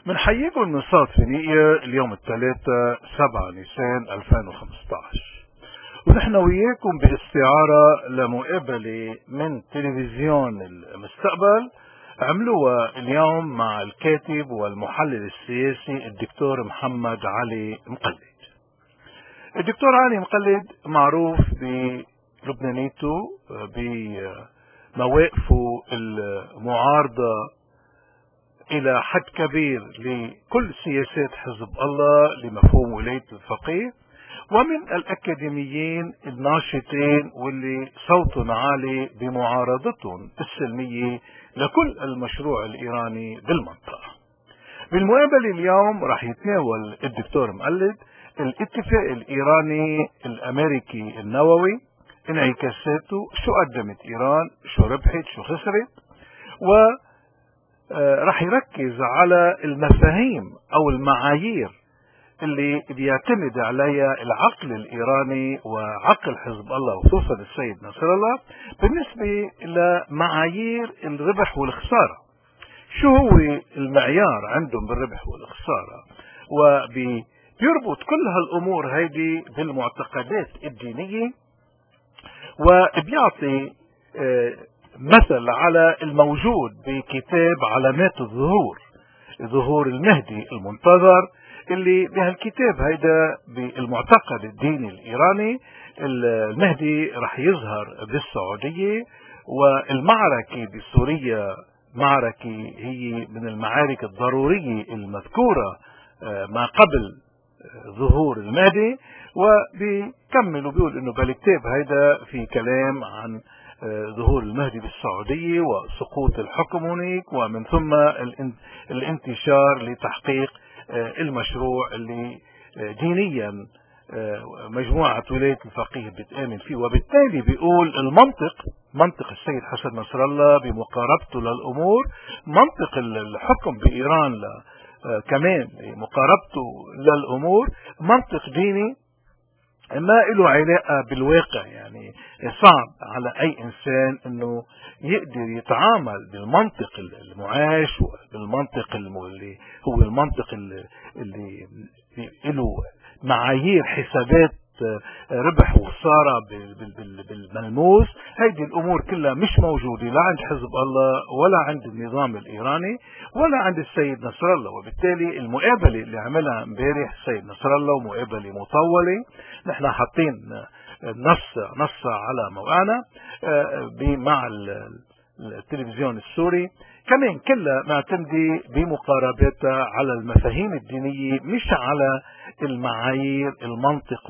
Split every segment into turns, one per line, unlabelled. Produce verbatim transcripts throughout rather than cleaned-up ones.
بنحييكم من صوت فينيقيا اليوم الثلاثاء سبعة نيسان ألفين وخمسة عشر، ونحن وياكم باستعارة لمقابلة من تلفزيون المستقبل عملوها اليوم مع الكاتب والمحلل السياسي الدكتور محمد علي مقلد. الدكتور علي مقلد معروف بلبنانيته، بمواقفه المعارضة إلى حد كبير لكل سياسات حزب الله لمفهوم ولاية الفقيه، ومن الأكاديميين الناشطين واللي صوتهم عالي بمعارضتهم السلمية لكل المشروع الإيراني بالمنطقة. بالمقابلة اليوم راح يتناول الدكتور مقلد الاتفاق الإيراني الأمريكي النووي، انعكاساته، شو قدمت إيران، شو ربحت، شو خسرت، و راح يركز على المفاهيم او المعايير اللي بيعتمد عليها العقل الايراني وعقل حزب الله وخصوصا السيد نصر الله بالنسبة لمعايير الربح والخسارة. شو هو المعيار عندهم بالربح والخسارة، وبيربط كل هالامور هيدي بالمعتقدات الدينية، وبيعطي اه مثل على الموجود بكتاب علامات الظهور، ظهور المهدي المنتظر، اللي بهالكتاب هيدا بالمعتقد الديني الإيراني المهدي رح يظهر بالسعودية، والمعركة بسوريا معركة هي من المعارك الضرورية المذكورة ما قبل ظهور المهدي. وبيكمل وبيقول انه بالكتاب هيدا في كلام عن ظهور المهدي بالسعودية وسقوط الحكم هناك، ومن ثم الانتشار لتحقيق المشروع اللي دينيا مجموعة ولاية الفقيه بتآمن فيه. وبالتالي بيقول المنطق، منطق السيد حسن نصر الله بمقاربته للأمور، منطق الحكم بإيران كمان مقاربته للأمور منطق ديني ما له علاقة بالواقع. يعني صعب على اي انسان انه يقدر يتعامل بالمنطق المعاش وبالمنطق اللي هو المنطق اللي, اللي له معايير حسابات ربح وخسارة بالملموس. هيدي الامور كلها مش موجودة لا عند حزب الله ولا عند النظام الايراني ولا عند السيد نصر الله. وبالتالي المقابلة اللي عملها امبارح السيد نصر الله ومقابلة مطولة، نحن حاطين نص نص على موقعنا مع التلفزيون السوري، كمان كلها معتمدة بمقاربتها على المفاهيم الدينية مش على المعايير المنطق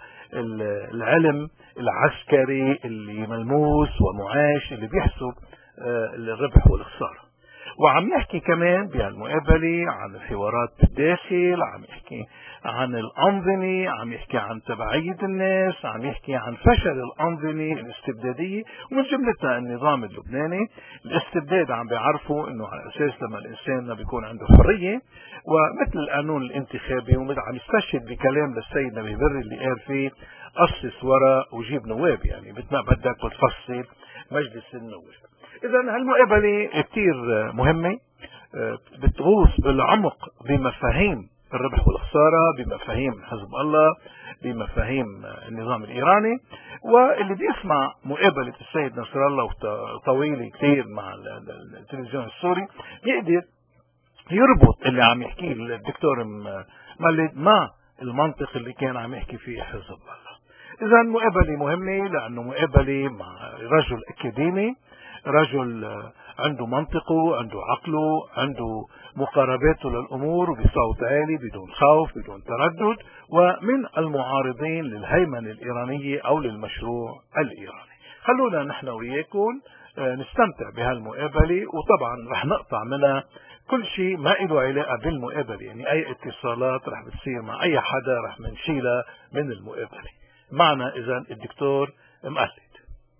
والعلم العسكري اللي ملموس ومعاش اللي بيحسب الربح والخسارة. وعم يحكي كمان بهالمقابلة عن الحوارات بالداخل، عم يحكي عن الأنظمة، عم يحكي عن تبعية الناس، عم يحكي عن فشل الأنظمة الاستبدادية ومن جملتها النظام اللبناني. الاستبداد عم بيعرفوا انه على اساس لما الانسان ما بيكون عنده حرية، ومثل القانون الانتخابي، ومثل عم يستشهد بكلام للسيد نبي بري اللي قال فيه قصص ورق وجيب نواب، يعني مثل ما بدك بتفصل مجلس النواب. اذا هالمقابلة كتير مهمة، بتغوص بالعمق بمفاهيم الربح والخسارة، بمفاهيم حزب الله، بمفاهيم النظام الإيراني. واللي بيسمع مقابلة السيد نصر الله طويلة كتير مع التلفزيون السوري بيقدر يربط اللي عم يحكيه الدكتور مقلد مع المنطق اللي كان عم يحكي فيه حزب الله. إذا مقابلة مهمة لأنه مقابلة مع رجل أكاديمي، رجل عنده منطقه، عنده عقله، عنده مقارباته للأمور بصوت عالي بدون خوف بدون تردد، ومن المعارضين للهيمنة الإيرانية أو للمشروع الإيراني. خلونا نحن وياكم نستمتع بهالمقابلة، وطبعا رح نقطع منها كل شيء ما له علاقة بالمقابلة، يعني أي اتصالات رح بتصير مع أي حدا رح منشيلها من المقابلة. معنا إذن الدكتور مقلد.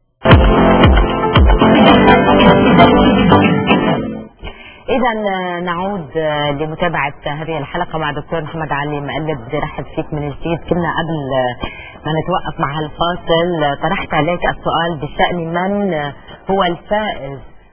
إذا نعود لمتابعة هذه الحلقة مع دكتور محمد علي مقلد. بدي رحب فيك من جديد. كنا قبل ما نتوقف مع هالفاصل طرحت عليك السؤال بشأن من هو الفائز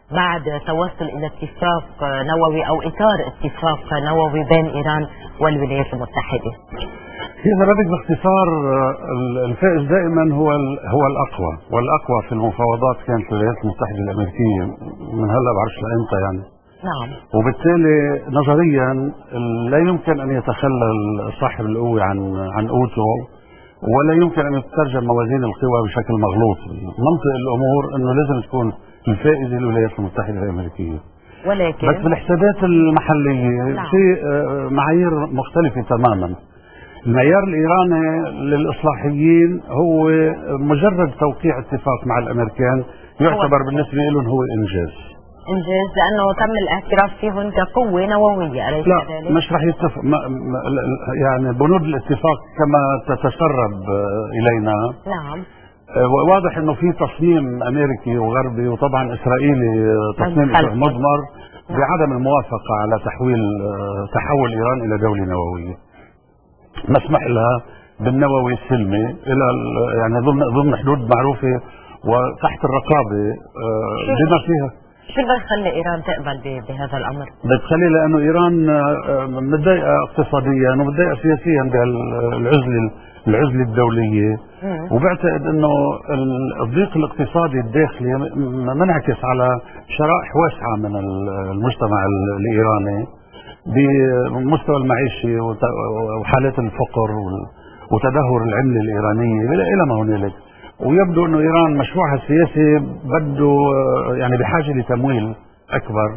بعد توصل إلى اتفاق نووي أو إطار اتفاق نووي بين إيران والولايات المتحدة؟
إذا بدك باختصار، الفائز دائما هو هو الأقوى، والأقوى في المفاوضات كانت الولايات المتحدة الأمريكية من هلا بعرفش لإمتى يعني.
نعم.
وبالتالي نظريا لا يمكن أن يتخلى صاحب القوة عن عن قوته، ولا يمكن أن تترجم موازين القوى بشكل مغلوط. منطق الأمور أنه لازم تكون الفائزة الولايات المتحدة الأمريكية،
ولكن
بس بالحسابات المحلية
نعم.
في معايير مختلفة تماما. المعيار الإيراني للإصلاحيين هو مجرد توقيع اتفاق مع الأمريكان يعتبر بالنسبة لهم هو إنجاز.
إنجاز لأنه تم الاعتراف فيهم كقوة نووية، أليس
لا
كذلك؟
مش رح يتفق ما يعني بنود الاتفاق كما تتسرب إلينا.
نعم.
واضح انه في تصميم امريكي وغربي وطبعا اسرائيلي تصميم مضمر بعدم الموافقه على تحويل تحول ايران الى دوله نوويه، مسمح لها بالنووي السلمي الى يعني ضمن ضمن حدود معروفه وتحت الرقابه بما فيها.
شو اللي يخلي ايران تقبل بهذا الامر؟
بتخلي لانه ايران متضايقه اقتصاديا ومتضايقه سياسيا بالعزله العزله الدوليه، وبعتقد انه الضيق الاقتصادي الداخلي منعكس على شرائح واسعه من المجتمع الايراني بمستوى المعيشي وحالات الفقر وتدهور العمله الايرانيه الى ما هنالك. ويبدو انه ايران مشروعها السياسي بده يعني بحاجه لتمويل اكبر،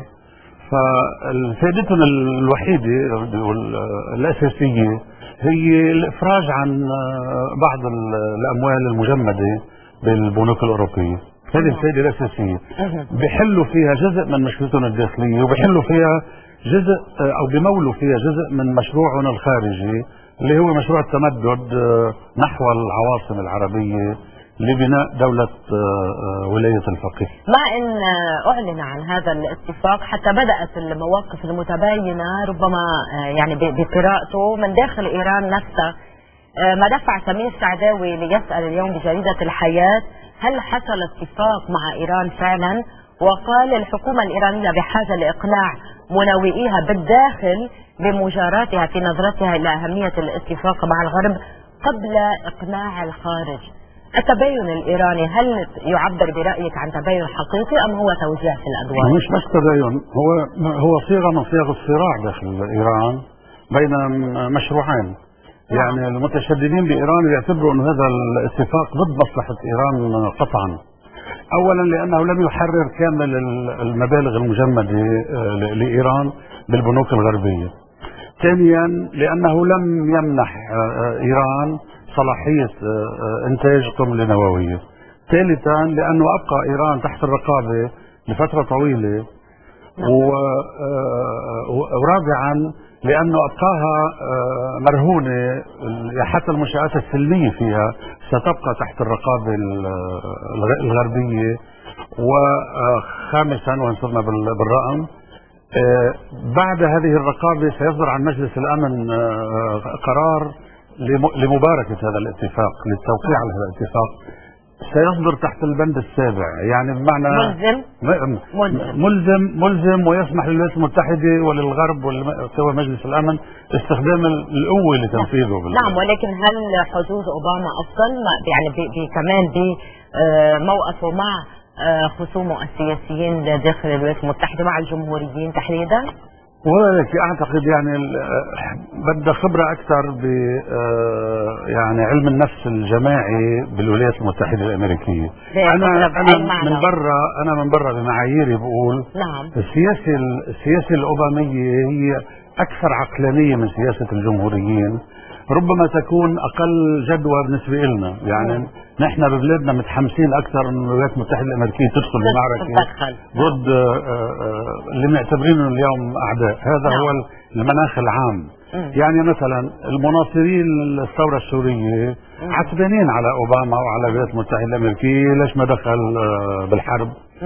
ففائدتهم الوحيده والاساسيه هي الافراج عن بعض الاموال المجمده بالبنوك الاوروبيه. هذه الفائده الاساسيه بحلوا فيها جزء من مشكلتهم الداخليه، وبحلوا فيها جزء او بمولوا فيها جزء من مشروعهم الخارجي اللي هو مشروع التمدد نحو العواصم العربيه لبناء دولة ولاية الفقيه.
مع ان اعلن عن هذا الاتفاق حتى بدأت المواقف المتباينة ربما يعني بقراءته من داخل ايران نفسها، ما دفع سمير سعداوي ليسأل اليوم بجريدة الحياة هل حصل اتفاق مع ايران فعلا، وقال الحكومة الايرانية بحاجة لاقناع مناوئيها بالداخل بمجاراتها في نظرتها الى اهمية الاتفاق مع الغرب قبل اقناع الخارج. التباين الإيراني هل يعبر برأيك عن تباين حقيقي أم هو توزيع في الأدوار؟
مش بس تباين، هو هو صيغة من صيغ الصراع داخل إيران بين مشروعين. يعني المتشددين بإيران يعتبروا أن هذا الاتفاق ضد مصلحة إيران قطعا. أولا لأنه لم يحرر كامل المبالغ المجمدة لإيران بالبنوك الغربية. ثانيا لأنه لم يمنح إيران صلاحية إنتاج قنبلة نووية. ثالثا لأنه أبقى إيران تحت الرقابة لفترة طويلة. ورابعا لأنه أبقاها مرهونة، حتى المنشآت السلمية فيها ستبقى تحت الرقابة الغربية. وخامسا وإن صرنا بالرقم، بعد هذه الرقابة سيصدر عن مجلس الأمن قرار لمباركة هذا الاتفاق، للتوقيع على هذا الاتفاق، سيصدر تحت البند السابع، يعني بمعنى
ملزم
ملزم ملزم, ملزم ويسمح للولايات المتحدة وللغرب وسوى مجلس الأمن استخدام القوة لتنفيذه.
نعم، ولكن هل حظوظ أوباما أفضل يعني بي بي كمان بموقفه مع خصومه السياسيين داخل الولايات المتحدة مع الجمهوريين تحديدا؟
ولكن اعتقد يعني بدها خبره اكثر ب يعني علم النفس الجماعي بالولايات المتحده الامريكيه. انا انا من برا انا من برا بمعاييري بقول
نعم
السياسه السياسه الاوباميه هي اكثر عقلانيه من سياسه الجمهوريين، ربما تكون اقل جدوى بالنسبه لنا. يعني مم. نحن ببلادنا متحمسين اكثر من الولايات المتحده الامريكيه تدخل بمعركه ضد اللي معتبرينه اليوم اعداء. هذا نعم. هو المناخ العام. مم. يعني مثلا المناصرين الثوره السوريه عتبانين على اوباما وعلى الولايات المتحده الامريكيه، ليش ما دخل بالحرب؟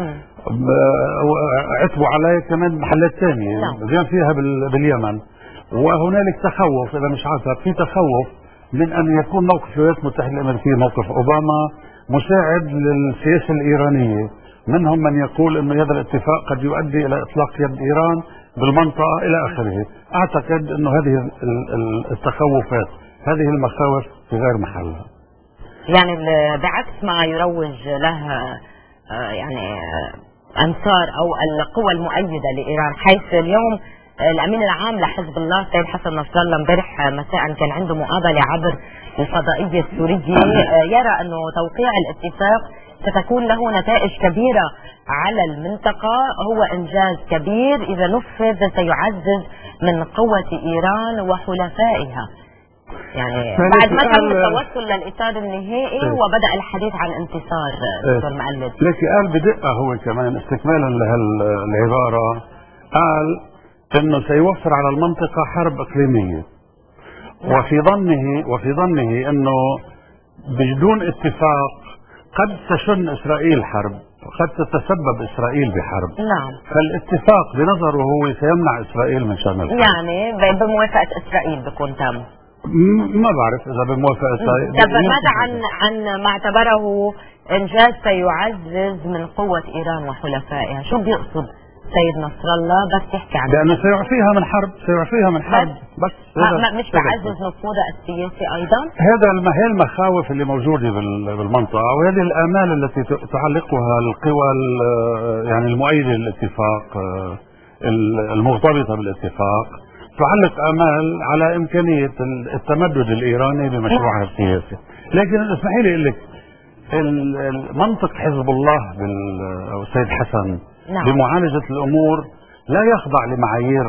عتبوا عليه كمان محلات ثانيه زين فيها باليمن. وهنالك تخوف، اذا مش عارف في تخوف من ان يكون موقف الولايات المتحده الامريكيه موقف اوباما مساعد للسياسه الايرانيه، منهم من يقول انه هذا الاتفاق قد يؤدي الى اطلاق يد ايران بالمنطقه الى اخره. اعتقد انه هذه التخوفات، هذه المخاوف في غير محلها.
يعني بعكس ما يروج له يعني انصار او القوى المؤيده لايران، حيث اليوم الامين العام لحزب الله سيد حسن نصر الله امبارح مساء كان عنده مقابله عبر الفضائيه السوريه، يرى انه توقيع الاتفاق ستكون له نتائج كبيره على المنطقه، هو انجاز كبير اذا نفذ سيعزز من قوه ايران وحلفائها. يعني بعد ما تم التوصل للاطار النهائي
إيه.
وبدا الحديث عن انتصار دكتور إيه. مقلد.
لكن قال بدقه هو كمان استكمالا لهالعباره، قال انه سيوفر على المنطقه حرب اقليميه. نعم. وفي ظنه وفي ظنه انه بدون اتفاق قد تشن اسرائيل حرب، قد تتسبب اسرائيل بحرب.
نعم.
فالاتفاق بنظره هو سيمنع اسرائيل من شان الحرب.
يعني بموافقه اسرائيل بكون تام.
ما بعرف اذا بموافقه اسرائيل.
طب ماذا عن عن ما اعتبره انجاز سيعزز من قوه ايران وحلفائها؟ شو بيقصد سيد نصر الله بس يحكي عن
لانه سيعفيها من حرب، سيعفيها من حرب بس, بس
ما مش بعزز نفوذها السياسي ايضا؟
هذا هي المخاوف اللي موجوده بالمنطقه، وهذه الامال التي تعلقها القوى يعني المؤيده للاتفاق المرتبطه بالاتفاق، تعلق امال على امكانيه التمدد الايراني بمشروعها السياسي. لكن اسمحي لي اقول لك المنطق حزب الله او السيد حسن نعم. بمعالجه الامور لا يخضع لمعايير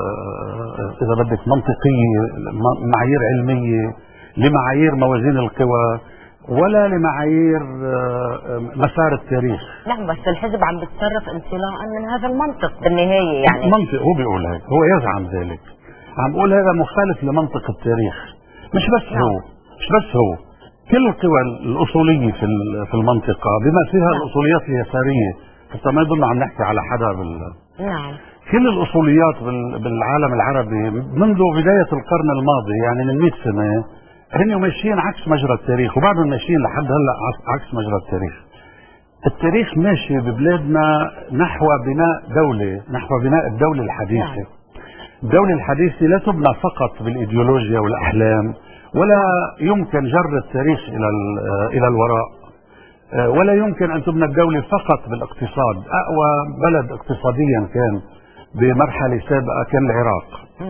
اذا بدك منطقيه، معايير علميه، لمعايير موازين القوى، ولا لمعايير مسار التاريخ.
نعم بس الحزب عم بيتصرف انطلاقا من هذا المنطق بالنهايه. يعني
منطق هو بيقول هيك، هو يزعم ذلك، عم بقول هذا مخالف لمنطق التاريخ. مش بس نعم. هو مش بس هو كل القوى الاصوليه في في المنطقه بما فيها نعم. الاصوليات اليساريه، حتى ما يضل عم نحكي على حدا بال
نعم.
كل الاصوليات بالعالم العربي منذ بدايه القرن الماضي، يعني من مئة سنه هن ماشيين عكس مجرى التاريخ، وبعدهم ماشيين لحد هلا عكس مجرى التاريخ. التاريخ ماشي ببلادنا نحو بناء دوله، نحو بناء الدوله الحديثه. الدوله الحديثه لا تبنى فقط بالايديولوجيا والاحلام، ولا يمكن جر التاريخ الى الى الوراء، ولا يمكن ان تبنى الدوله فقط بالاقتصاد. اقوى بلد اقتصاديا كان بمرحله سابقه كان العراق،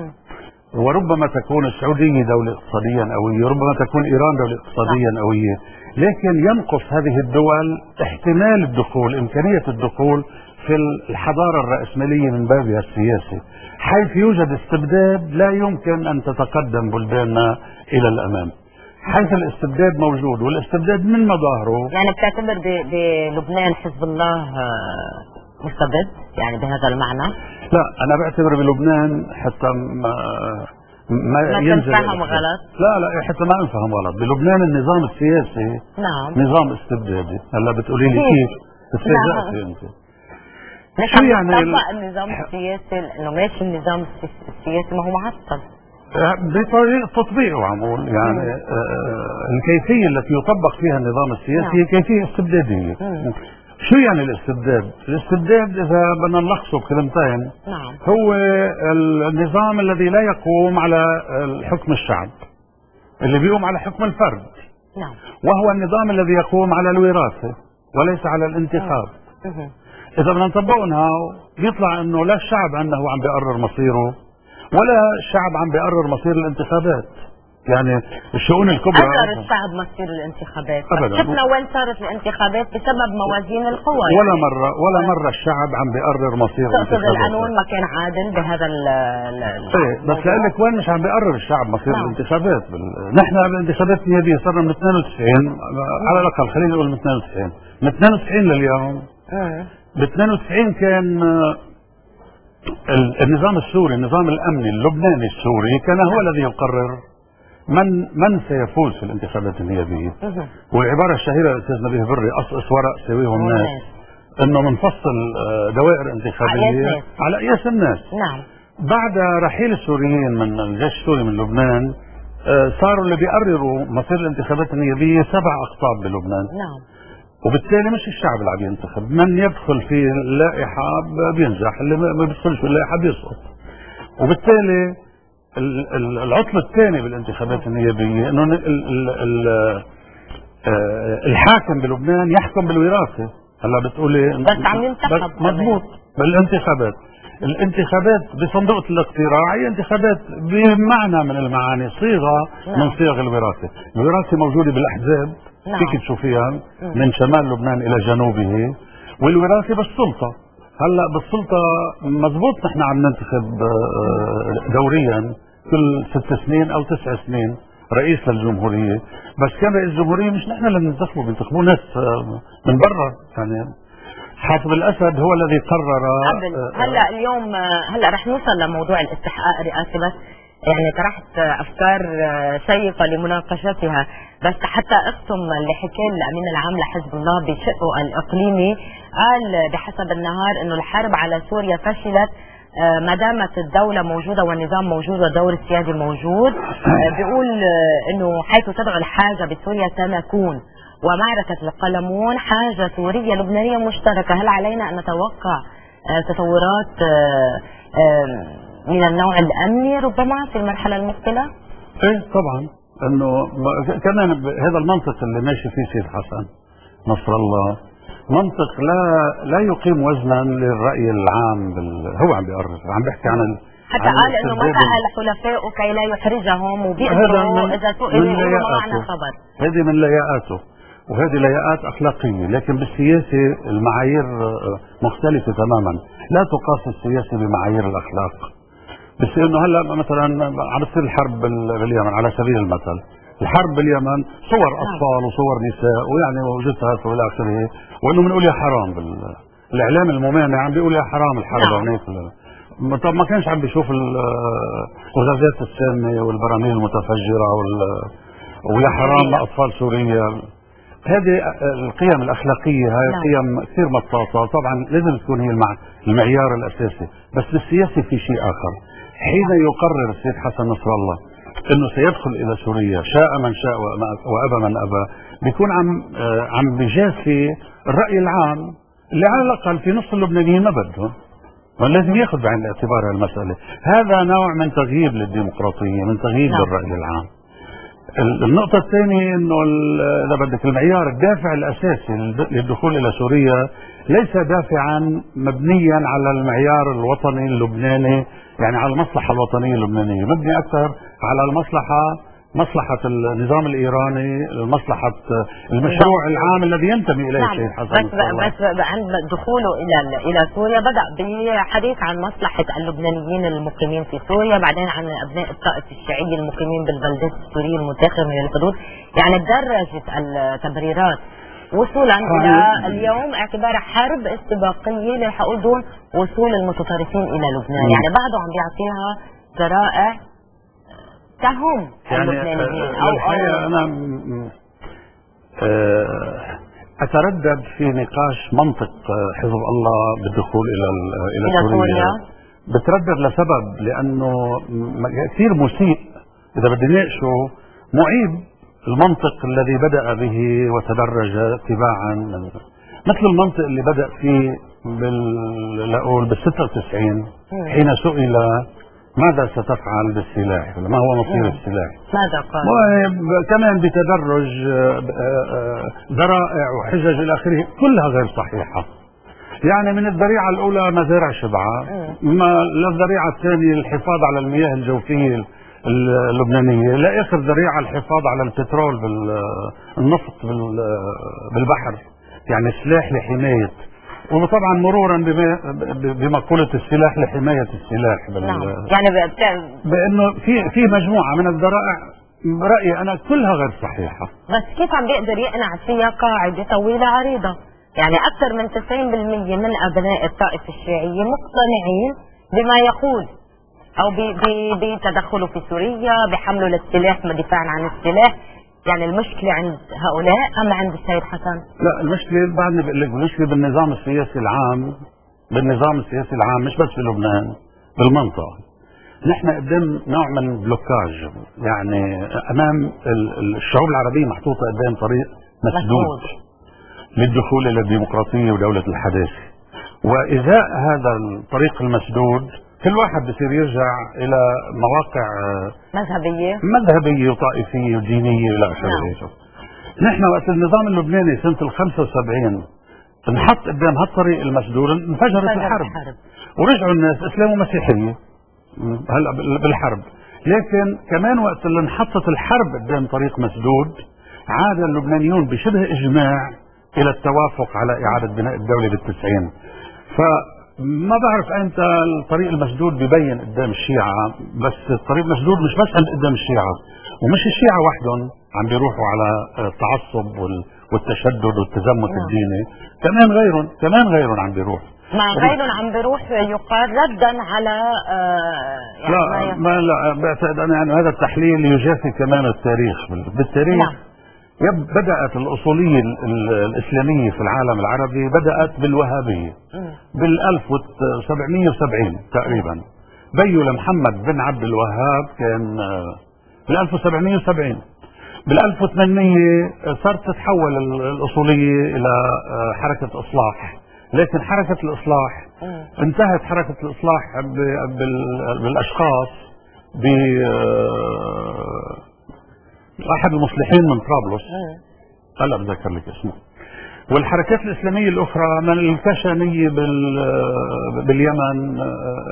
وربما تكون السعوديه دوله اقتصاديا قويه، وربما تكون ايران دوله اقتصاديا قويه، لكن ينقص هذه الدول احتمال الدخول، امكانيه الدخول في الحضاره الراسماليه من بابها السياسي. حيث يوجد استبداد لا يمكن ان تتقدم بلداننا الى الامام. حيث الاستبداد موجود، والاستبداد من مظاهره.
يعني بتعتبر بلبنان حزب الله مستبد يعني بهذا المعنى؟
لا، انا بعتبر بلبنان حتى ما ما,
ما
ينزل
تنفهم غلط.
لا لا حتى ما انفهم غلط، بلبنان النظام السياسي
نعم
نظام استبدادي. هلا بتقولي لي كيف؟ استهزأتي انت.
شو يعني النظام السياسي؟ انه ماشي النظام السياسي ما هو معطل
بطريقه تطبيقه. عم بقول يعني آه الكيفيه التي يطبق فيها النظام السياسي هي كيفيه استبداديه. مم. شو يعني الاستبداد؟ الاستبداد اذا بدنا نلخصه بكلمتين
نعم.
هو النظام الذي لا يقوم على حكم الشعب، اللي بيقوم على حكم الفرد.
نعم.
وهو النظام الذي يقوم على الوراثه وليس على الانتخاب.
نعم.
اذا بدنا نطبقها بيطلع انه لا الشعب عنده هو عم بيقرر مصيره، ولا الشعب عم بيقرر مصير الانتخابات. يعني الشؤون الكبرى
قرر الشعب مصير الانتخابات، شفنا وين صارت الانتخابات بسبب موازين القوى.
ولا مره ولا مره الشعب عم بيقرر مصير الانتخابات.
القانون ما كان عادل بهذا ال
ايه بس لأقول لك وين مش عم بيقرر الشعب مصير نعم. الانتخابات. بال... نحن بالانتخابات النيابيه صرنا من اثنين وتسعين على الاقل، خلينا نقول من اثنين وتسعين من اثنين وتسعين لليوم. ب اثنين وتسعين كان النظام السوري، النظام الامني اللبناني السوري كان هو الذي يقرر من من سيفوز في الانتخابات النيابيه. والعباره الشهيره الاستاذ نبيه بري قصقص ورق سويه الناس، انه منفصل دوائر انتخابيه على قياس الناس.
نعم.
بعد رحيل السوريين من الجيش السوري من لبنان صاروا اللي بيقرروا مصير الانتخابات النيابيه سبع اقطاب بلبنان.
نعم.
وبالتالي مش الشعب اللي عم ينتخب، من يدخل في اللائحة بينجح، اللي ما بيدخلش في اللائحة بيسقط. وبالتالي العطل الثاني بالانتخابات النيابية انه الحاكم بلبنان يحكم بالوراثة. هلا بتقولي
بس عم ينتخب
مضبوط بالانتخابات. الانتخابات بصندوق الاقتراع هي انتخابات بمعنى من المعاني، صيغة نعم. من صيغ الوراثة. الوراثة موجودة بالأحزاب نعم. فيك تشوفيها من شمال لبنان إلى جنوبه، والوراثة بالسلطة. هلا بالسلطة مضبوط نحن عم ننتخب دوريا كل ست سنين أو تسع سنين رئيس للجمهورية، بس كان رئيس الجمهورية مش نحن اللي بننتخبه، بينتخبوه ناس من برا. يعني حافظ الأسد هو الذي قرر.
هلا اليوم هلا رح نوصل لموضوع الاستحقاق الرئاسي، بس يعني طرحت افكار شيقه لمناقشتها، بس حتى اختم اللي حكى الامين العام لحزب الله بشقه الاقليمي، قال بحسب النهار انه الحرب على سوريا فشلت ما دامت الدولة موجودة والنظام موجود والدور السيادي موجود. بيقول انه حيث تدعو الحاجة بسوريا سنكون، ومعركة القلمون حاجة سورية لبنانية مشتركة. هل علينا ان نتوقع تطورات من النوع الامني ربما في المرحلة المقبلة؟
ايه طبعا، انه كمان هذا المنطق اللي ماشي فيه سيد حسن نصر الله منطق لا لا يقيم وزنا للرأي العام بال... هو عم بيقرر، عم بيحكي عن ال...
حتى عن قال انه ما سأل حلفائه كي لا يحرجهم، وبيقدروا اذا سئلوا يقولوا ما معنا خبر.
هذه من لياقاته، وهذه لياقات اخلاقيه، لكن بالسياسه المعايير مختلفه تماما، لا تقاس السياسه بمعايير الاخلاق. بس انه هلا مثلا عم تصير الحرب باليمن على سبيل المثل، الحرب باليمن صور اطفال وصور نساء ويعني وجثث والى اخره، وانه بنقول يا حرام بال... الاعلام الممانع عم بيقول يا حرام الحرب هناك. طب ما كانش عم بيشوف الغازات السامه والبراميل المتفجره وال... ويا حرام اطفال سوريا. هذه القيم الاخلاقيه، هاي قيم كثير مطاطه، طبعا لازم تكون هي المعيار الاساسي، بس بالسياسه في شيء اخر. حين يقرر السيد حسن نصر الله انه سيدخل الى سوريا شاء من شاء وابى من ابى، بيكون عم عم بجاسي الراي العام اللي على الاقل في نص اللبنانيين ما بدهم، ولازم ياخذ بعين الاعتبار هالمساله. هذا نوع من تغييب للديمقراطيه، من تغييب للراي العام. النقطه الثانيه انه اذا بدك المعيار الدافع الاساسي للدخول الى سوريا ليس دافعا مبنيا على المعيار الوطني اللبناني، يعني على المصلحة الوطنية اللبنانية، مبني أكثر على المصلحة، مصلحة النظام الإيراني، مصلحة المشروع العام الذي ينتمي إليه السيد حسن.
بس بس عند دخوله إلى إلى سوريا بدأ بحديث عن مصلحة اللبنانيين المقيمين في سوريا، بعدين عن أبناء الطائفة الشيعية المقيمين بالبلدات السورية المتاخمة من الحدود، يعني درجت التبريرات وصولا الى اليوم اعتبارها حرب استباقيه للحقول دون وصول المتطرفين الى لبنان، يعني بعده عم بيعطيها ذرائع تهم
يعني
اللبنانيين.
او الحقيقه انا اتردد في نقاش منطق حزب الله بالدخول الى الى, إلى سوريا. سوريا بتردد لسبب، لانه كثير مسيء اذا بدي نناقشه، معيب المنطق الذي بدأ به وتدرج اتباعا، مثل المنطق اللي بدأ فيه بال بال ستة وتسعين حين سئل ماذا ستفعل بالسلاح، ما هو مصير السلاح،
ماذا قال؟
كمان بتدرج ذرائع وحجج الى اخره كلها غير صحيحه. يعني من الذريعه الاولى مزارع شبعه، ما للذريعه الثانيه الحفاظ على المياه الجوفيه اللبنانية، لا اخر ذريعة الحفاظ على البترول بالنفط بالبحر، يعني سلاح لحماية، وطبعا مرورا بمقولة السلاح لحماية السلاح.
نعم. يعني
بانه في في مجموعة من الذرائع برأيي انا كلها غير صحيحة.
بس كيف عم بيقدر يقنع فيها قاعدة طويلة عريضة؟ يعني اكثر من تسعين بالمئة من ابناء الطائفة الشيعية مقتنعين بما يقول، او بتدخله في سوريا، بحمله للسلاح دفاعا عن السلاح. يعني المشكلة عند هؤلاء ام عند السيد حسن؟
لا، المشكلة بعدني بقول لك المشكلة بالنظام السياسي العام، بالنظام السياسي العام مش بس في لبنان، بالمنطقة. نحن قدام نوع من بلوكاج، يعني امام الشعوب العربية محطوطة قدام طريق مسدود. للدخول الى الديمقراطيه ودوله الحداثه. وازاء هذا الطريق المسدود كل واحد بصير يرجع الى مواقع
مذهبيه
مذهبيه وطائفيه ودينيه الى اخره. نحن وقت النظام اللبناني سنه ال خمسة وسبعين انحط قدام هالطريق المسدود انفجرت الحرب ورجعوا الناس اسلام ومسيحيه هلا بالحرب. لكن كمان وقت اللي انحطت الحرب قدام طريق مسدود عاد اللبنانيون بشبه اجماع الى التوافق على اعاده بناء الدوله بالتسعين. فما بعرف ايمتى الطريق المسدود ببين قدام الشيعه، بس الطريق المسدود مش بس عند قدام الشيعه، ومش الشيعه وحدهم عم بيروحوا على التعصب والتشدد والتزمت الديني، كمان غيرهم كمان غيرهم عم بيروح
مع غيرهم عم بيروح يقال ردا على آه
يعني لا ما لا بعتقد انا يعني هذا التحليل يجافي كمان التاريخ. بالتاريخ نعم. يب بدأت الأصولية الإسلامية في العالم العربي بدأت بالوهابية بال ألف وسبعمئة وسبعين تقريبا. بيو لمحمد بن عبد الوهاب كان بال ألف وسبعمئة وسبعين. بال ألف وثمانمئة صارت تتحول الأصولية إلى حركة إصلاح، لكن حركة الإصلاح انتهت حركة الإصلاح بالأشخاص ب أحد المصلحين من طرابلس هلا بذكر لك اسمه. والحركات الإسلامية الأخرى من الكشانية باليمن،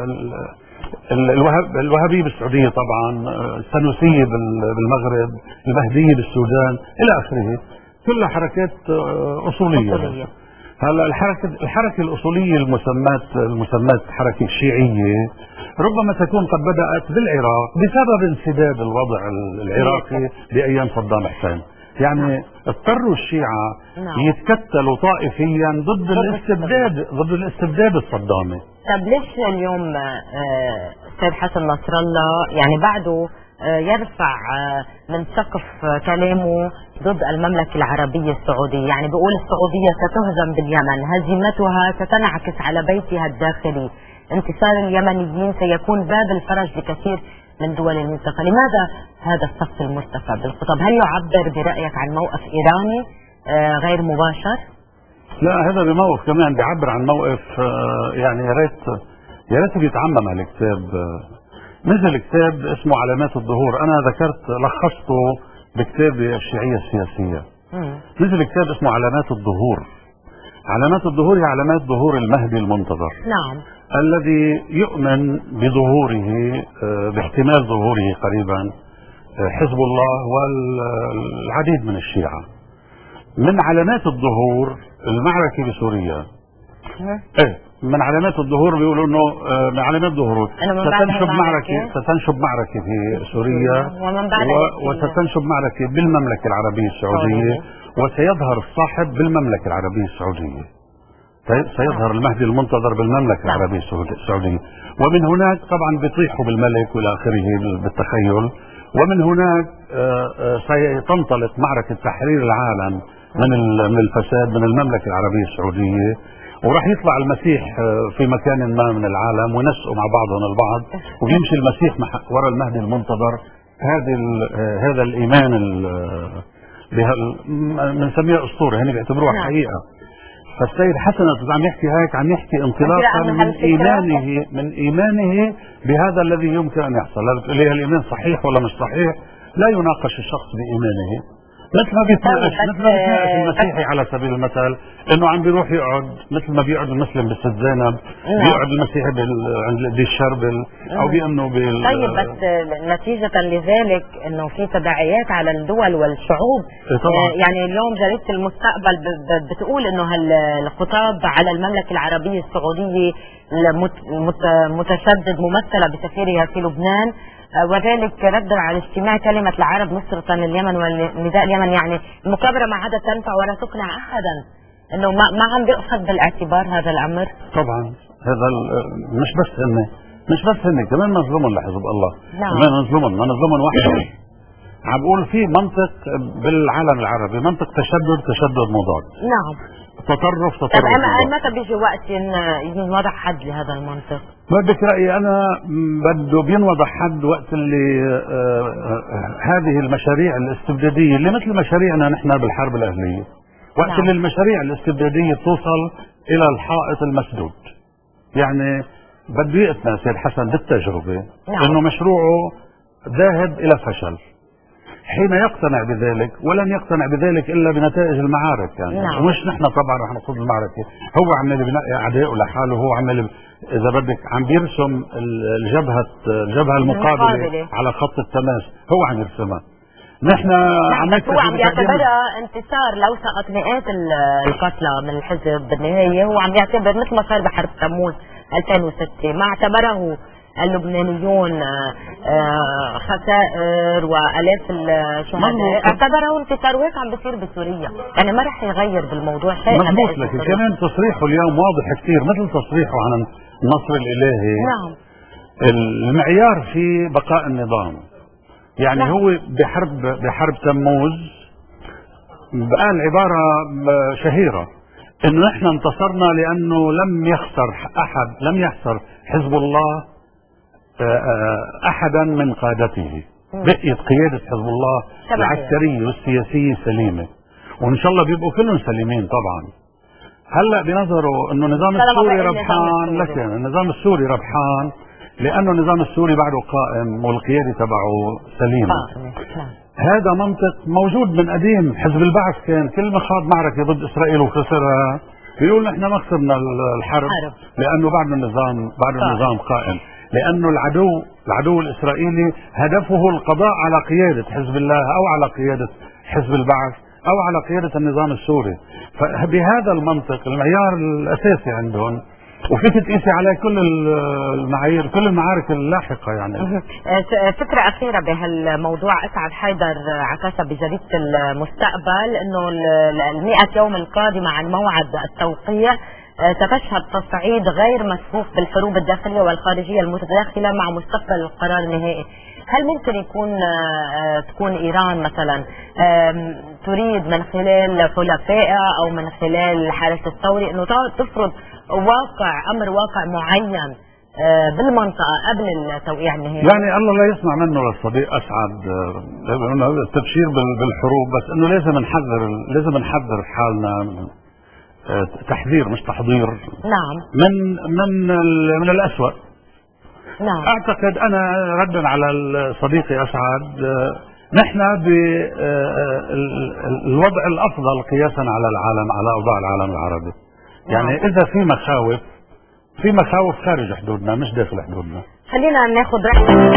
الوهابية بالسعودية طبعا، السنوسية بالمغرب، المهدية بالسودان إلى آخره، كلها حركات أصولية. أصولية. هلا الحركة الحركة الأصولية المسمات المسمات حركة شيعية ربما تكون قد بدأت بالعراق بسبب انسداد الوضع العراقي بأيام صدام حسين. يعني اضطروا الشيعة يتكتلوا طائفيا ضد الاستبداد ضد الاستبداد الصدامي.
طب ليش اليوم السيد حسن نصر الله يعني بعده يرفع من سقف كلامه ضد المملكة العربية السعودية؟ يعني بيقول السعودية ستهزم باليمن، هزيمتها ستنعكس على بيتها الداخلي، انتصار اليمنيين سيكون باب الفرج لكثير من دول المنطقة. لماذا هذا السقف المرتفع بالخطاب؟ هل يعبر برأيك عن موقف إيراني غير مباشر؟
لا، هذا بموقف كمان بيعبر عن موقف يعني يا ريت يا ريت بيتعمم هالكتاب. نزل كتاب اسمه علامات الظهور، انا ذكرت لخصته بكتاب الشيعية السياسية. مم. نزل كتاب اسمه علامات الظهور. علامات الظهور هي علامات ظهور المهدي المنتظر.
نعم.
الذي يؤمن بظهوره باحتمال ظهوره قريبا حزب الله والعديد من الشيعة. من علامات الظهور المعركة بسوريا. ايه من علامات الظهور بيقولوا انه من علامات ظهوره ستنشب معركة ستنشب معركة في سوريا وستنشب معركة بالمملكة العربية السعودية وسيظهر الصاحب بالمملكة العربية السعودية. سيظهر المهدي المنتظر بالمملكة العربية السعودية، ومن هناك طبعا بيطيحوا بالملك والى اخره بالتخيل. ومن هناك سينطلق معركة تحرير العالم من من الفساد من المملكة العربية السعودية، وراح يطلع المسيح في مكان ما من العالم ونسقوا مع بعضهم البعض ويمشي المسيح وراء المهدي المنتظر. هذه هذا الايمان بنسميها اسطوره، هن بيعتبروها حقيقه. فالسيد حسن عم يحكي هيك عم يحكي انطلاقا من ايمانه من ايمانه بهذا الذي يمكن ان يحصل. اللي الايمان صحيح ولا مش صحيح لا يناقش الشخص بايمانه. مثل ما بيتناقش مثل ما بيتناقش المسيحي على سبيل المثل انه عم بيروح يقعد مثل ما بيقعد المسلم بالست زينب، بيقعد المسيحي عند الشربل او بيأمنوا بال.
طيب بس نتيجة لذلك انه في تداعيات على الدول والشعوب.
طبعا.
يعني اليوم جريدة المستقبل بتقول انه هالخطاب على المملكة العربية السعودية متشدد ممثلة بسفيرها في لبنان، وذلك ردا على اجتماع كلمة العرب نصرة لليمن والنداء اليمن. يعني المكابرة ما عادت تنفع ولا تقنع أحدا، إنه ما ما عم بيأخذ بالاعتبار هذا الأمر.
طبعا هذا مش بس هن مش بس هن كمان مظلوم لحزب الله.
نعم.
كمان مظلوم ما مظلوم وحده. عم بقول في منطق بالعالم العربي، منطق تشدد تشدد مضاد.
نعم.
تطرف تطرف.
طب أما متى بيجي وقت ينوضع حد لهذا المنطق؟
بدك رأيي أنا بده بينوضع حد وقت اللي آه آه هذه المشاريع الاستبدادية اللي مثل مشاريعنا نحن بالحرب الأهلية، وقت
نعم.
اللي المشاريع الاستبدادية توصل إلى الحائط المسدود. يعني بده يقتنع سيد حسن بالتجربة
نعم.
إنه مشروعه ذاهب إلى فشل. حين يقتنع بذلك، ولن يقتنع بذلك إلا بنتائج المعارك يعني.
نعم.
ومش نحن طبعا رح نخوض المعركة، هو عمال بنقي أعدائه لحاله، هو عمال إذا بدك عم بيرسم الجبهة الجبهة المقابلة
المقابلة.
على خط التماس، هو عم يرسمها. نحن عم
بس هو عم يعتبرها انتصار لو سقط مئات القتلى من الحزب. بالنهاية هو عم يعتبر مثل ما صار بحرب تموز ألفين وستة، ما اعتبره اللبنانيون خسائر وآلاف الشهداء، اعتبره انتصار. وهيك عم بيصير بسوريا، يعني ما رح يغير بالموضوع شيء.
مضبوط، لكن كمان تصريحه اليوم واضح كثير مثل تصريحه عن النصر الإلهي.
نعم.
المعيار في بقاء النظام، يعني نعم. هو بحرب بحرب تموز قال عبارة شهيرة انه نحن انتصرنا لانه لم يخسر احد، لم يخسر حزب الله احدا من قادته. بقيت قيادة حزب الله العسكرية والسياسية سليمة، وان شاء الله بيبقوا كلهم سليمين طبعا. هلا بنظره انه النظام السوري ربحان، لكن النظام السوري ربحان لانه النظام السوري بعده قائم والقيادة تبعه سليمة. هذا منطق موجود من قديم. حزب البعث كان كل ما خاض معركة ضد اسرائيل وخسرها بيقول نحن ما خسرنا الحرب لانه بعد النظام بعد النظام قائم، لانه العدو العدو الاسرائيلي هدفه القضاء على قيادة حزب الله او على قيادة حزب البعث او على قيادة النظام السوري. فبهذا المنطق المعيار الاساسي عندهم، وفيك تقيسي على كل المعايير كل المعارك اللاحقة يعني.
فكرة أخيرة بهالموضوع، أسعد حيدر عكاسة بجريدة المستقبل إنه المئة يوم القادمة عن موعد التوقيع تتشهد تصعيد غير مسبوق بالحروب الداخلية والخارجية المتداخلة مع مستقبل القرار النهائي. هل ممكن يكون تكون إيران مثلا تريد من خلال حلفائها أو من خلال الحرس الثوري إنه تفرض واقع أمر واقع معين بالمنطقة قبل التوقيع النهائي؟
يعني الله لا يسمع منه للصديق أسعد التبشير بالحروب، بس إنه لازم نحذر لازم نحذر حالنا تحذير مش تحضير.
نعم.
من من من الأسوأ.
نعم.
أعتقد أنا ردا على صديقي أسعد، نحن بالوضع الأفضل قياسا على العالم، على أوضاع العالم العربي. يعني نعم. إذا في مخاوف في مخاوف خارج حدودنا مش داخل حدودنا.
خلينا ناخذ رحلة.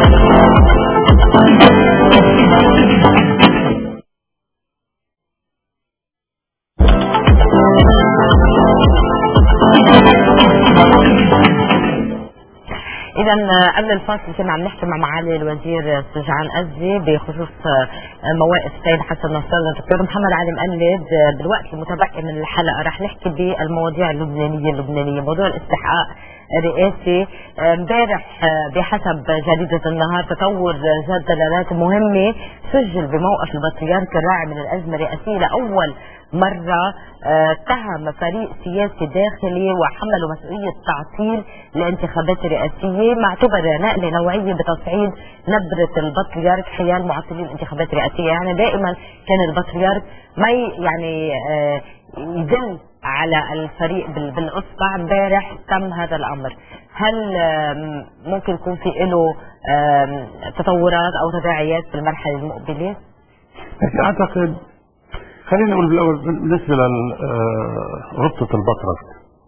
إذا قبل الفاصل كنا عم نحكي مع معالي الوزير سجعان أزي بخصوص مواقف السيد حسن نصر الله. الدكتور محمد علي مقلد بالوقت المتبقي من الحلقة رح نحكي بالمواضيع اللبنانية اللبنانية موضوع الاستحقاق الرئاسي. امبارح بحسب جريدة النهار تطور ذات دلالات مهمة سجل بموقف البطريرك الراعي من الأزمة الرئاسية لأول مرة اتهم فريق سياسي داخلي وحملوا مسؤولية تعطيل الانتخابات الرئاسية مع اعتبر نقلة نوعية بتصعيد نبرة البطريرك حيال معطلين الانتخابات الرئاسية. يعني دائما كان البطريرك ما يعني يدل على الفريق بالإصبع. امبارح تم هذا الأمر. هل ممكن يكون في له تطورات أو تداعيات في المرحلة المقبلة؟
أعتقد خلينا نقول بالأول بالنسبة لغبطة البطرك،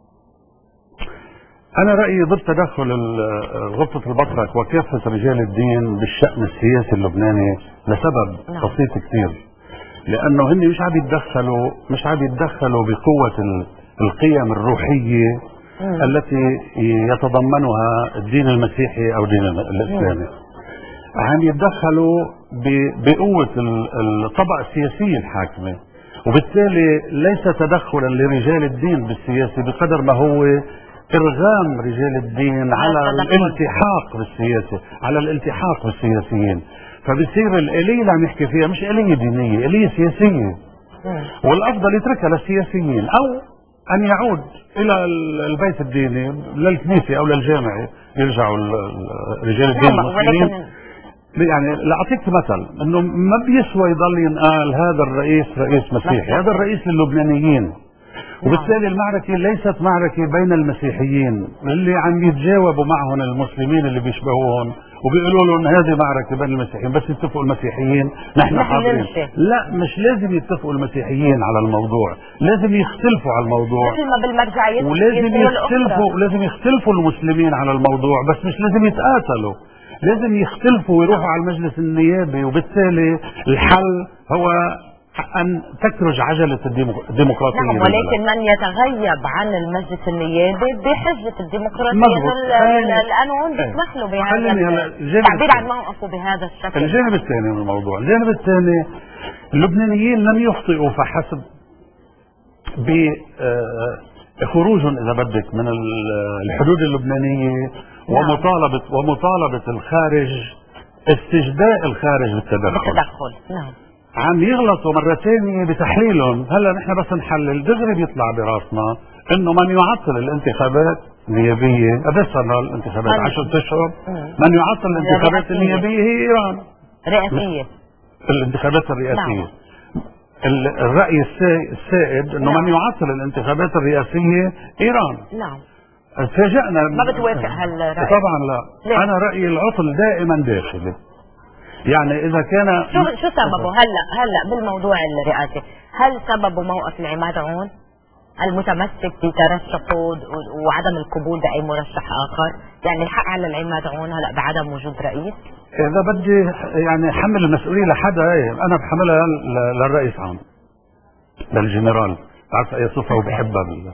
أنا رأيي ضد تدخل غبطة البطرك وكافة رجال الدين بالشأن السياسي اللبناني لسبب نعم. بسيط كثير، لأنه هن مش عم يتدخلوا مش عم يتدخلوا بقوة القيم الروحية مم. التي يتضمنها الدين المسيحي أو الدين الإسلامي. عم يتدخلوا بقوة الطبقة السياسية الحاكمة، وبالتالي ليس تدخلا لرجال الدين بالسياسة بقدر ما هو إرغام رجال الدين على الالتحاق بالسياسة، على الالتحاق بالسياسيين. فبصير الآلية اللي عم يحكي فيها مش آلية دينية، آلية سياسية، والأفضل يتركها للسياسيين أو أن يعود إلى البيت الديني للكنيسة أو للجامعة، يرجعوا رجال الدين المسلمين يعني لاعطيك مثل انه ما بيسوى يضل ينقال هذا الرئيس رئيس مسيحي، هذا الرئيس للبنانيين. وبالتالي المعركة ليست معركة بين المسيحيين اللي عم يتجاوبوا معهم المسلمين اللي بيشبهوهم وبيقولوا لهم هذه معركة بين المسيحيين، بس يتفقوا المسيحيين نحن حاضرين. لا، مش لازم يتفقوا المسيحيين على الموضوع، لازم يختلفوا على الموضوع،
مثل ما بالمرجعية
ولازم يختلفوا ولازم يختلفوا المسلمين على الموضوع، بس مش لازم يتقاتلوا، لازم يختلفوا ويروحوا على المجلس النيابي. وبالتالي الحل هو أن تكرج عجلة الديمقراطية.
نعم، ولكن من يتغيب عن المجلس النيابي بحجة الديمقراطية القانون بيسمح له بهذا التعبير عن موقفه بهذا الشكل.
الجانب الثاني من الموضوع، الجانب الثاني اللبنانيين لم يخطئوا فحسب بخروجهم إذا بدك من الحدود اللبنانية ومطالبة ومطالبة الخارج، استجداء الخارج بالتدخل.
بالتدخل، نعم.
عم يغلطوا مرة ثانية بتحليلهم. هلا نحن بس نحلل دغري بيطلع براسنا انه من يعطل الانتخابات النيابية، قد صار لها الانتخابات عشرة اشهر، من يعطل الانتخابات النيابية هي ايران.
رئاسية.
الانتخابات الرئاسية. نعم. الرأي السائد انه نعم. من يعطل الانتخابات الرئاسية ايران.
نعم.
تفاجئنا.
ما بتوافق هالرأي؟
طبعا لا.
ليه؟
انا رأيي العطل دائما داخلي. يعني اذا كان
شو شو سببه هلا هلا بالموضوع الرئاسي؟ هل سببه موقف العماد عون المتمسك بترشحه وعدم القبول باي مرشح اخر؟ يعني الحق على العماد عون هلا بعدم وجود رئيس؟
اذا بدي يعني حمل المسؤوليه لحدا، انا بحملها للرئيس عون، للجنرال، بعرف اي صفه وبحبها بالله.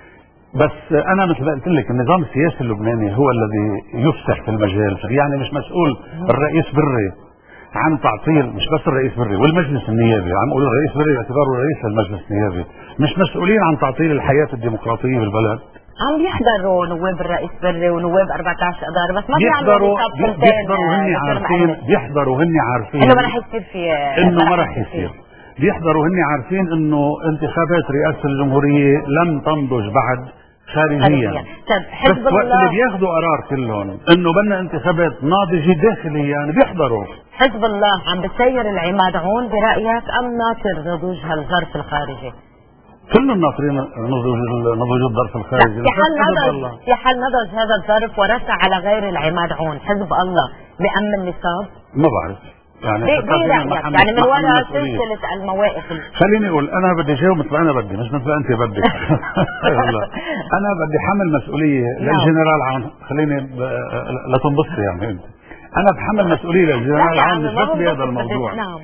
بس انا مثل ما قلت لك النظام السياسي اللبناني هو الذي يفسح في المجال، يعني مش مسؤول الرئيس بري عن تعطيل، مش بس الرئيس بري والمجلس النيابي، عم اقول الرئيس بري باعتباره رئيس للمجلس النيابي، مش مسؤولين عن تعطيل الحياه الديمقراطيه بالبلد.
عم بيحضروا نواب الرئيس بري ونواب أربعة عشر اداره، بس ما
بيحضروا بيحضروا هن عارفين بيحضروا هن عارفين
انه ما رح يصير في
انه ما رح يصير بيحضروا هن عارفين انه انتخابات رئاسه الجمهوريه لم تنضج بعد خارجيا.
حزب
بس وقت اللي بياخذوا قرار كلهم انه بدنا انتخابات ناضجه داخليا يعني بيحضروا.
حزب الله عم بسير العماد عون برايك ام ناطر نضوج هالظرف الخارجي؟
كلهم ناطرين نضوج نضوج الظرف الخارجي.
في حال نضج في حال نضج هذا الظرف ورسى على غير العماد عون، حزب الله بأمن النصاب؟
ما بعرف يعني
يعني من وراء سلسله المواقف.
خليني اقول انا بدي جاوب مثل انا بدي، مش مثل انت بدك. انا بدي حمل مسؤوليه للجنرال عون، خليني لا تنبسطي يعني انت. انا بحمل مسؤوليه للجنرال عون مش بس بهذا الموضوع.
نعم.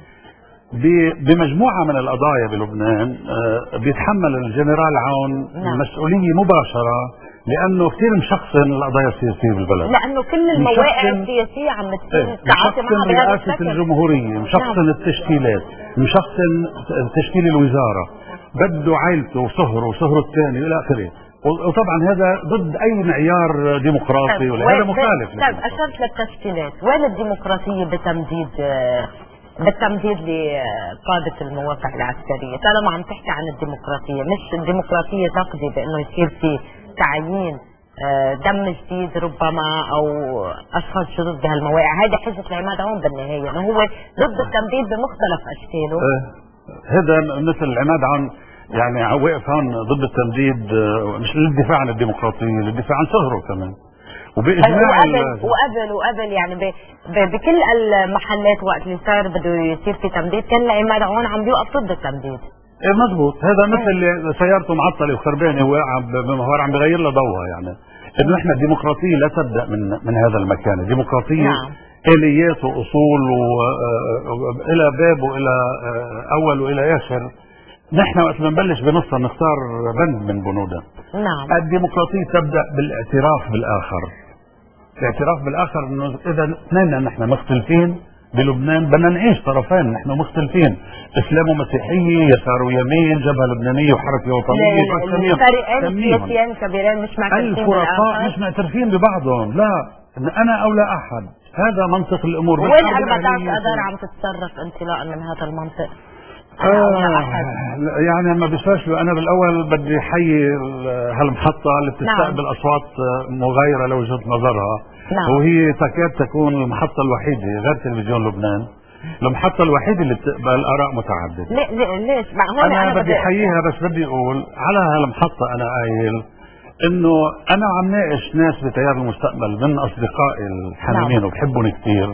بمجموعه من القضايا بلبنان بيتحمل الجنرال عون مسؤوليه مباشره لانه كثير مشخصن القضايا السياسيه بالبلد،
لانه كل المواقع السياسيه عم بتصير التعاطي معها بهذا
رئاسه
الشكل.
الجمهوريه، مشخصن التشكيلات، مشخصن تشكيل الوزاره، بده عائلته وصهره وصهره الثاني الى اخره، وطبعا هذا ضد اي معيار ديمقراطي ولا هذا مخالف.
طيب اشرت للتشكيلات، وين الديمقراطيه بتمديد بالتمديد لقادة المواقع العسكرية؟ طالما عم تحكي عن الديمقراطية، مش الديمقراطية تقضي بأنه يصير في تعيين دم جديد ربما أو أشخاص جدد بهالمواقع؟ هذا حجة العماد عون بالنهاية، إنه هو ضد التمديد بمختلف أشكاله.
هذا مثل العماد عون يعني واقف هون ضد التمديد، مش للدفاع عن الديمقراطية، للدفاع عن صهره كمان. وباجماع
وقبل وقبل وقبل يعني ب... ب... بكل المحلات وقت اللي صار بده يصير في تمديد كان العماد عون عم بيوقف ضد التمديد.
ايه مضبوط، هذا مثل اللي سيارته معطله وخربانه وواقعه بمهار عم بغير لها ضوها، يعني انه احنا الديمقراطيه لا تبدا من من هذا المكان، الديمقراطيه
نعم.
اليات واصول والى باب والى اول والى اخر. نحن وقت ما نبلش بنصها نختار بند من بنودها.
نعم.
الديمقراطيه تبدا بالاعتراف بالاخر. الاعتراف بالاخر انه اذا اثنين نحن مختلفين بلبنان بدنا نعيش طرفين، نحن مختلفين، اسلام ومسيحيه، يسار ويمين، جبهه لبنانيه وحركه وطنيه،
الفريقين سياسيين كبيرين مش معترفين
الفرقاء مش معترفين ببعضهم، لا انا او لا احد، هذا منطق الامور.
وين أربعة عشر اداره عم تتصرف انطلاقا من هذا المنطق؟
آه يعني ما بيسواش. انا بالاول بدي احيي هالمحطه اللي بتستقبل نعم. اصوات مغايره لوجهه نظرها نعم. وهي تكاد تكون المحطه الوحيده غير تلفزيون لبنان المحطه الوحيده اللي بتقبل اراء متعدده.
ليه ليه ليش؟
انا, أنا بدي احييها، بس بدي اقول على هالمحطه انا قايل انه انا عم ناقش ناس بتيار المستقبل من اصدقائي الحميمين نعم. وبحبهم كثير،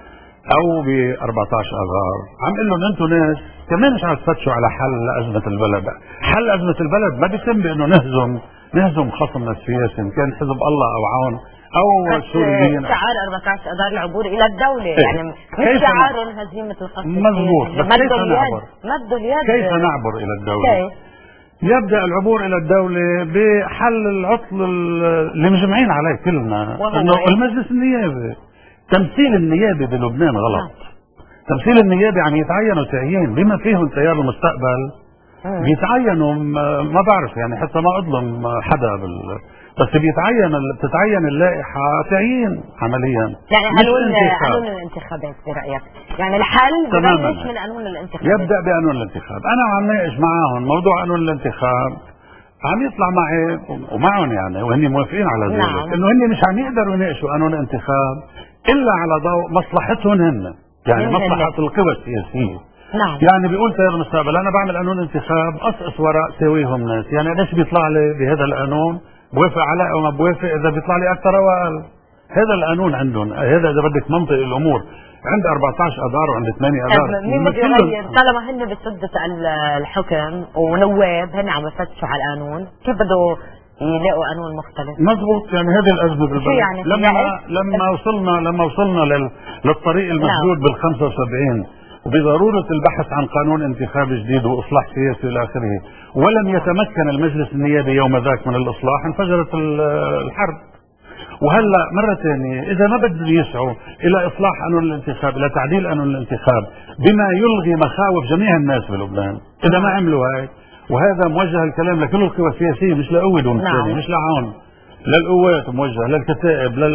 او ب أربعطعش اذار عم اقول لهم انتم ناس كمان مش عم تفتشوا على حل ازمه البلد. حل ازمه البلد ما بيتم بانه نهزم نهزم خصمنا السياسي ان كان حزب الله او عون او سوريين.
شعار أربعطعش اذار العبور الى الدوله إيه؟ يعني مش شعار هزيمه الخصم
مضبوط، بس كيف نعبر؟
مدوا اليد
كيف نعبر الى الدوله؟ كيف؟ يبدا العبور الى الدوله بحل العطل اللي مجمعين عليه كلنا انه المجلس النيابي. تمثيل النيابي بلبنان غلط. آه. تمثيل النيابي عم يتعينوا تعيين بما فيهم تيار المستقبل آه. بيتعينوا ما بعرف يعني حتى ما اظلم حدا بال بس بيتعين بتتعين اللائحه تعيين عمليا.
يعني قانون قانون الانتخابات برايك يعني الحل ببلش من قانون الانتخابات.
يبدا بقانون الانتخاب. انا عم ناقش معاهم موضوع قانون الانتخاب، عم يطلع معي ومعهم يعني وهن موافقين على ذلك نعم. انه هن مش عم يقدروا يناقشوا قانون الانتخاب الا على ضوء مصلحتهم هن، يعني مصلحه القوى السياسيه
نعم.
يعني بيقول تيار المستقبل انا بعمل قانون انتخاب اقصقص ورق ساويهم ناس، يعني ليش بيطلع لي بهذا القانون بوافق عليه او ما بوافق اذا بيطلع لي اكثر واقل. هذا القانون عندهم، هذا اذا بدك منطق الامور. عند أربعطعش اذار وعند ثمانية اذار
مين بده يغير طالما هن بسدة الحكم ونواب هن عم يفتشوا على القانون، كيف بده يلاقوا قانون مختلف؟
مضبوط. يعني هذه الازمه بالبلد
يعني
لما لما وصلنا لما وصلنا لل... للطريق المسدود بال خمسة وسبعين وبضروره البحث عن قانون انتخاب جديد واصلاح سياسي الى اخره، ولم يتمكن المجلس النيابي يوم ذاك من الاصلاح، انفجرت الحرب. وهلا مره ثانيه اذا ما بدهم يسعوا الى اصلاح قانون الانتخاب، الى تعديل قانون الانتخاب بما يلغي مخاوف جميع الناس بلبنان، اذا ما عملوا هيك، وهذا موجه الكلام لكل القوى السياسيه مش لقوة دون نعم. مش لعون، للقوات موجه، للكتائب، لل...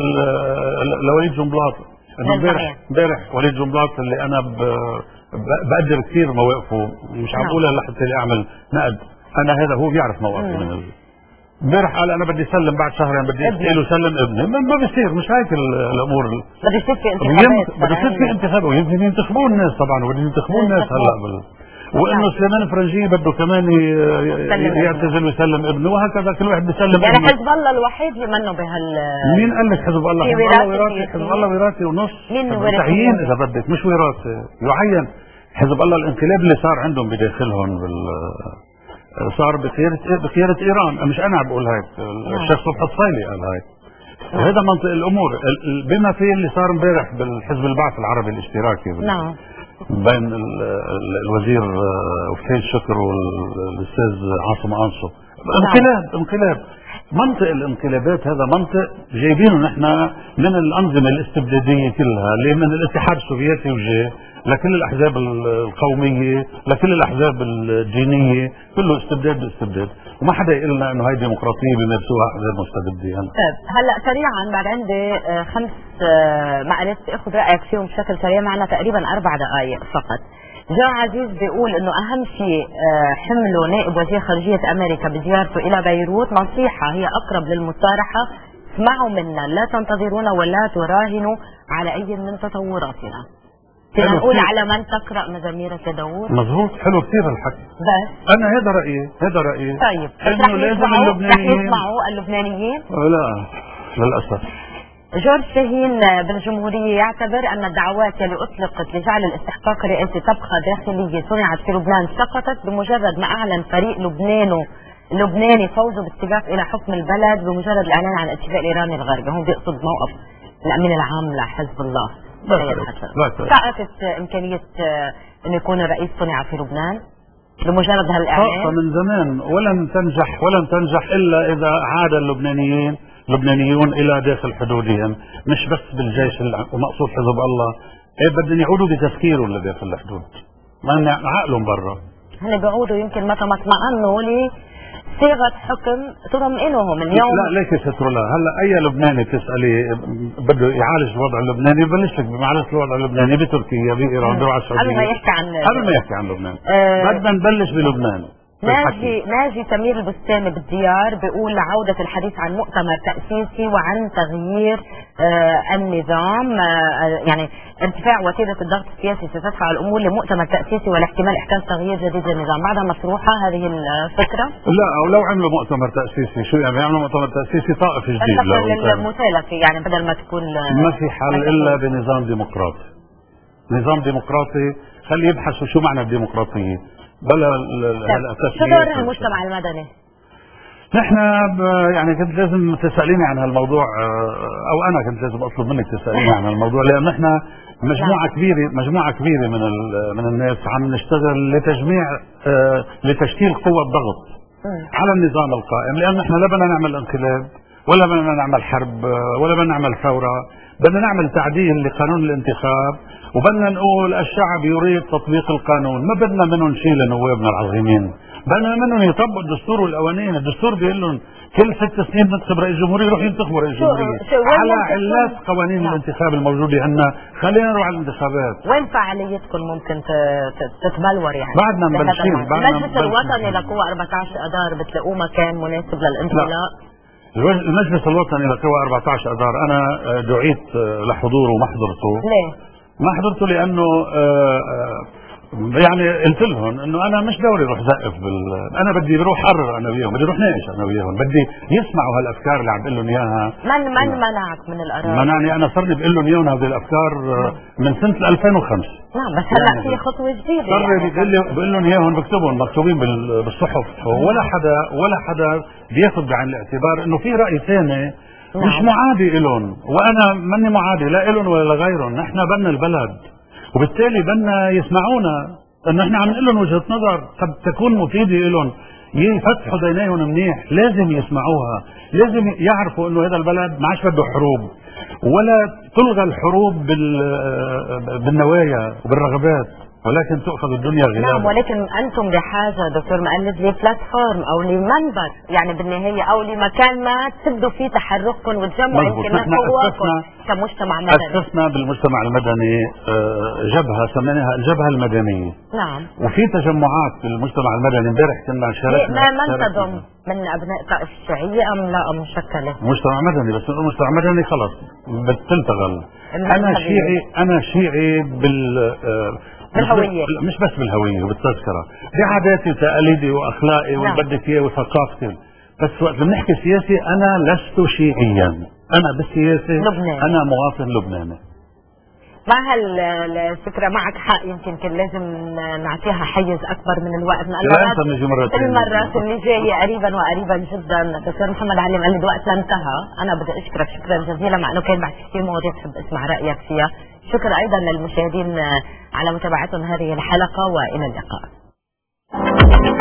لوليد جنبلاط. امبارح امبارح وليد جنبلاط اللي انا ب... بقدر كثير مواقفه، مش عم بقولها لحتى اعمل نقد، انا هذا هو بيعرف مواقفي من ال... امبارح قال انا بدي اسلم بعد شهرين، بدي اساله سلم ابني. ما بيصير، مش هيك الامور.
بده يصير في انتخابات،
بده يصير في انتخابات ويمكن ينتخبوا الناس طبعا، وبده ينتخبوا الناس هلا بال... وانه سليمان فرنجي بده كمان يعتزل ويسلم ابنه، وهكذا كل واحد بيسلم
يعني ابنه. حزب الله الوحيد منه بهال.
مين قال لك حزب الله؟ حزب الله وراثي، حزب الله وراثي ونص. تعيين اذا بدك مش وراثي، يعين. حزب الله الانقلاب اللي صار عندهم بداخلهم بال صار بقيادة بقيادة ايران، مش انا عم بقول هيك، الشيخ صبحي الصايلي قال هيك. وهذا منطق الامور بما فيه اللي صار امبارح بالحزب البعث العربي الاشتراكي
نعم
بين الوزير وفيد الشكر والاستاذ عاصم انصو. انقلاب انقلاب منطق الانقلابات هذا منطق جايبينه نحن من الانظمه الاستبداديه كلها، اللي من الاتحاد السوفيتي وجاي لكل الاحزاب القوميه، لكل الاحزاب الدينيه، كله استبداد باستبداد، وما حدا يقول لنا انه هي ديمقراطيه بيمارسوها احزاب مستبديه. يعني.
طيب هلا سريعا بعد عندي خمس معلش اخذ رايك فيهم بشكل سريع، معنا تقريبا اربع دقائق فقط. جان عزيز بيقول انه اهم شيء حمله نائب وزير خارجيه امريكا بزيارته الى بيروت نصيحه هي اقرب للمصارحه، اسمعوا منا لا تنتظرونا ولا تراهنوا على اي من تطوراتنا. فينا نقول على من تقرأ مزامير داوود.
مظبوط، حلو كثير الحكي.
بس
انا هذا رايي، هذا رايي.
طيب
انه لازم اللبنانيين
رح يسمعوا اللبنانيين؟
لا للاسف.
جورج شاهين بالجمهورية يعتبر أن الدعوات اللي أطلقت لجعل الاستحقاق الرئاسي تبقى داخلية صنعت في لبنان سقطت بمجرد ما أعلن فريق لبناني لبناني فوزه باتجاه إلى حكم البلد بمجرد الإعلان عن الاتفاق الإيراني الغربي. هون بيقصد موقف الأمين العام لحزب الله. سقطت إمكانية أن يكون الرئيس صنع في لبنان بمجرد هالإعلان
من زمان، ولن تنجح ولن تنجح إلا إذا عاد اللبنانيين لبنانيون الى داخل حدودهم، مش بس بالجيش ومقصود حزب الله، ايه بدهم يعودوا بتفكيرهم لداخل الحدود، ما عقلهم برا.
هن بيعودوا يمكن متى ما اطمئنوا صيغه حكم تطمئنهم اليوم.
لا ليك ستر الله. هلا اي لبناني تسالي بده يعالج الوضع اللبناني ببلش لك بمعالجه الوضع اللبناني بتركيا بايران بروح على السعوديه
قبل ما يحكي عن
قبل ما يحكي عن لبنان.
أه
بدنا نبلش بلبنان.
ناجي ناجي سمير البستاني بالديار بيقول عودة الحديث عن مؤتمر تأسيسي وعن تغيير آه النظام، آه يعني ارتفاع وتيرة الضغط السياسي ستدفع الأمور لمؤتمر تأسيسي والاحتمال إحداث تغيير جديد للنظام. بعدها مطروحة هذه الفكرة؟
لا، أو لو عملوا مؤتمر تأسيسي شو يعني يعملوا مؤتمر تأسيسي طائف جديد
للمسالفة يعني بدل ما تكون
ما في حل إلا بنظام ديمقراطي. نظام ديمقراطي خلي يبحثوا شو معنى الديمقراطية بلا
الاساس. شو دور المجتمع المدني؟
نحن يعني كنت لازم تساليني عن هالموضوع، او انا كنت لازم اطلب منك تساليني عن الموضوع، لان نحن مجموعه كبيره مجموعه كبيره من من الناس عم نشتغل لتجميع لتشكيل قوه ضغط على النظام القائم، لان نحن لا بدنا نعمل انقلاب ولا بدنا نعمل حرب ولا بدنا نعمل ثوره، بدنا نعمل تعديل لقانون الانتخاب وبدنا نقول الشعب يريد تطبيق القانون، ما بدنا منهم شيء لنوابنا العظيمين، بدنا منهم يطبقوا الدستور والقوانين. الدستور بيقول لهم كل ست سنين ننتخب رئيس جمهورية، يروحوا ينتخبوا رئيس جمهورية على علات قوانين الانتخاب الموجودة عندنا. خلينا نروح على الانتخابات.
وين فعاليتكم ممكن تتبلور يعني؟
بعدنا مبلشين.
المجلس الوطني لقوة أربعة عشر أذار بتلاقوه مكان مناسب للانطلاق؟
المجلس الوطني لقوى أربعة عشر أذار أنا دعيت لحضوره وما حضرته.
ليه؟
ما حضرته لأنه يعني قلت لهم انه انا مش دوري اروح زقف بال انا بدي بروح حرر انا وياهم، بدي اروح ناقش انا وياهم، بدي يسمعوا هالافكار اللي عم بقول لهم اياها.
من من منعك من الاراء؟
منعني انا صرني بقول لهم اياهم هذه الافكار من سنه ألفين وخمسة.
نعم بس هلا في خطوه جديده
صار يعني بقول لهم اياهم بكتبهم مكتوبين بالصحف، ولا حدا ولا حدا بياخذ بعين الاعتبار انه في راي ثاني مش معادي لهم، وانا ماني معادي لا لهم ولا لغيرهم. نحن بدنا البلد وبالتالي بدنا يسمعونا، انه احنا عم نقول لهم وجهه نظر قد تكون مفيده لهم، يفتحوا ذينيهم منيح، لازم يسمعوها، لازم يعرفوا انه هذا البلد ما عادش بده حروب، ولا تلغى الحروب بالنوايا وبالرغبات، ولكن تؤخذ الدنيا غلابا.
نعم، ولكن انتم بحاجه دكتور مؤلف لبلاتفورم او لمنبر يعني بالنهايه، او لمكان ما تبدوا فيه تحرككم وتجمعوا يمكن قواكم كمجتمع مدني.
اسسنا بالمجتمع المدني جبهه سميناها الجبهه المدنيه.
نعم.
وفي تجمعات بالمجتمع المدني، امبارح كنا شاركنا.
ما من تضم من ابناء طائف الشيعيه ام لا ام مشكله؟
مجتمع مدني، بس المجتمع المدني خلص بتلتغل. انا شيعي انا شيعي بال
بالهوية،
مش بس بالهوية وبالتذكرة، بعاداتي وتقاليدي واخلاقي واللي بدك اياه وثقافتي، بس وقت بنحكي سياسي انا لست شيعيا، انا بالسياسة
لبنان.
انا مواطن لبناني.
مع هالفكرة معك حق، يمكن كان لازم نعطيها حيز اكبر من الوقت.
المرات
المرات اللي جاية قريبا وقريبا جدا. دكتور محمد علي قال لي الوقت انتهى. انا بدي اشكرك شكرا جزيلا، مع انه كان بعد كثير مواضيع بحب اسمع رايك فيها. شكرا ايضا للمشاهدين على متابعتهم هذه الحلقة، والى اللقاء.